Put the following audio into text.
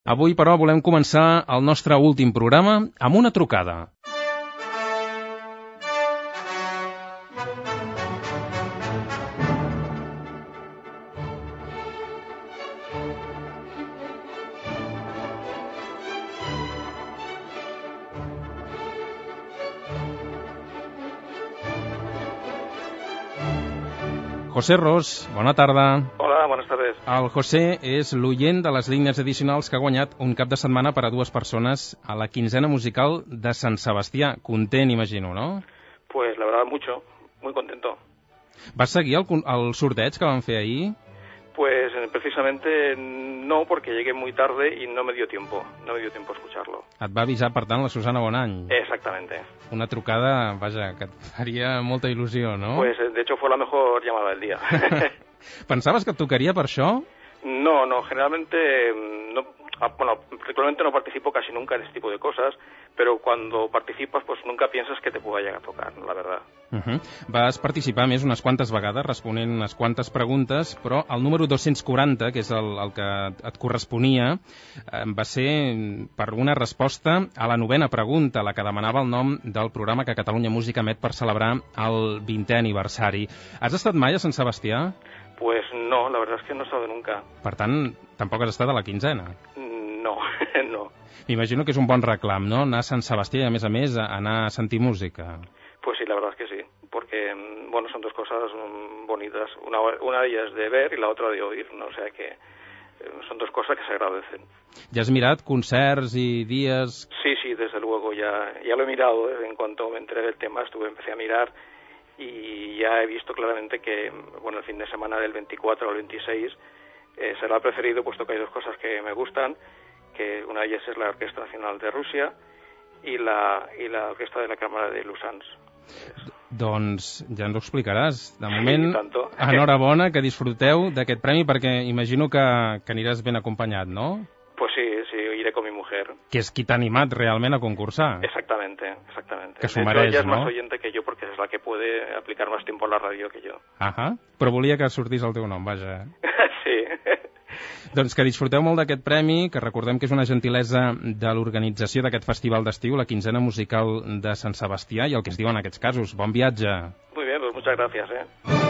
Avui, però, volem començar el nostre últim programa amb una trucada. José Ros, bona tarda. Hola, buenas tardes. El José és l'oient de les línies addicionals que ha guanyat un cap de setmana per a dues persones a la quinzena musical de Sant Sebastià. Content, imagino, ¿no? Pues la verdad mucho, muy contento. Vas seguir el sorteig que van fer ahir? Pues precisamente no, porque llegué muy tarde y no me dio tiempo a escucharlo. Et va avisar, per tant, la Susana Bonany. Exactamente. Una trucada, vaja, que et faria molta il·lusió, no? Pues de hecho fue la mejor llamada del día. Pensaves que et tocaria per això? No, generalmente no. Bueno, regularmente no participo casi nunca en este tipo de cosas, pero cuando participas pues nunca piensas que te pueda llegar a tocar, la verdad. Vas participar més unes quantes vegades responent unes quantes preguntes, però el número 240, que és el que et corresponia, va ser per una resposta a la 9ª pregunta, la que demanava el nom del programa que Catalunya Música emet per celebrar el 20è aniversari. Has estat mai a Sant Sebastià? Pues no, la verdad es que no he estado nunca. Per tant, tampoc has estat a la quinzena? No. M'imagino que és un bon reclam, ¿no? Anar a Sant Sebastià i, a més, anar a sentir música. Pues sí, la verdad es que sí, porque, bueno, son dos cosas bonitas. Una de ellas de ver y la otra de oír, ¿no? O sea que son dos cosas que se agradecen. ¿Ya has mirado concerts y días? Sí, desde luego, ya lo he mirado. En cuanto me enteré del tema, empecé a mirar y ya he visto claramente que, bueno, el fin de semana del 24 al 26 será preferido, puesto que hay dos cosas que me gustan, que una de ellas es la Orquesta Nacional de Rusia i la Orquesta de la Càmera de Lusans. Doncs ja ens ho explicaràs. De moment, sí, enhorabona, que disfruteu d'aquest premi, perquè imagino que aniràs ben acompanyat, ¿no? Pues sí, iré con mi mujer. Que és qui t'ha animat realment a concursar. Exactamente. Que s'ho mereix, ella es ¿no? más oyente que yo, porque es la que puede aplicar más tiempo a la radio que yo. Però volia que sortís el teu nom, vaja. Sí. Doncs que disfruteu molt d'aquest premi, que recordem que és una gentilesa de l'organització d'aquest festival d'estiu, la quinzena musical de Sant Sebastià, i el que es diu en aquests casos. Bon viatge! Muy bien, pues muchas gracias,